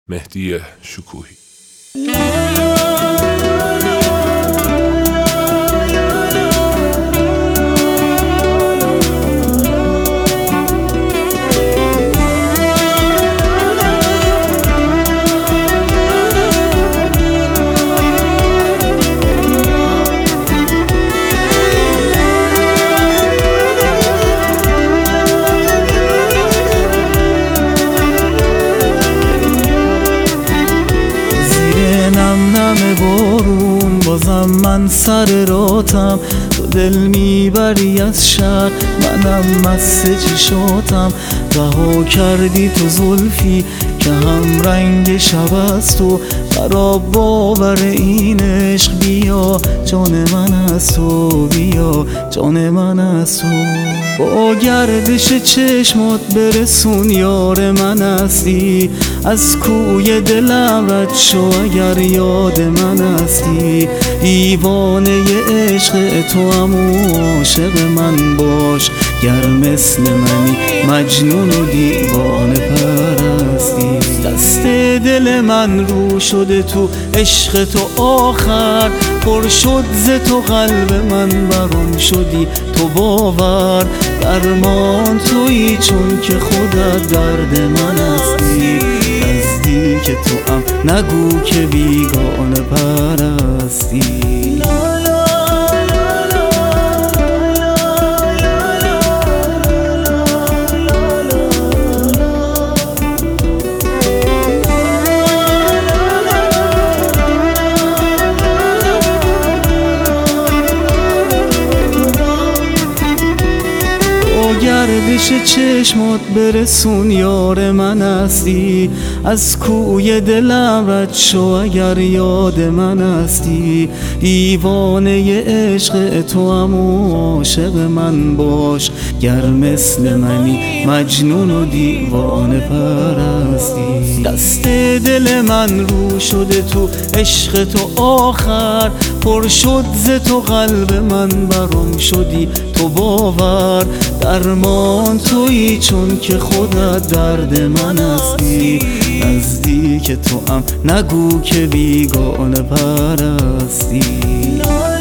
مهدی شکوهی. بارون بازم من سر راتم، تو دل میبری از شهر منم مست چشاتم. رها کردی تو زلفی که هم رنگ شب است تو، خراب باور این عشق. بیا جان من از تو، بیا جان من از تو. با گردش چشمات برسون یار من هستی، از کوی دلم رد شو اگر یاد من هستی. دیوانه عشق تو هم عاشق من باش، گر مثل منی مجنون و دیوانه پرستی. دست دل من رو شده تو عشق تو آخر، پر شد ز تو قلب من برون شدی تو باور. درمان تویی چون که خودت درد من هستی، نزدیک تو هم نگو که بیگانه پرستی. گردش چشمات برسون یار من هستی، از کوی دلم رد شو اگر یاد من هستی. دیوانه عشق تو هم عاشق من باش، گر مثل منی مجنون و دیوانه پرستی. دست دل من رو شده تو عشق تو آخر، پر شد ز تو قلب من برون شدی تو باور. درمان تویی چون که خودت درد من هستی، نزدیک تو هم نگو که بیگانه پرستی.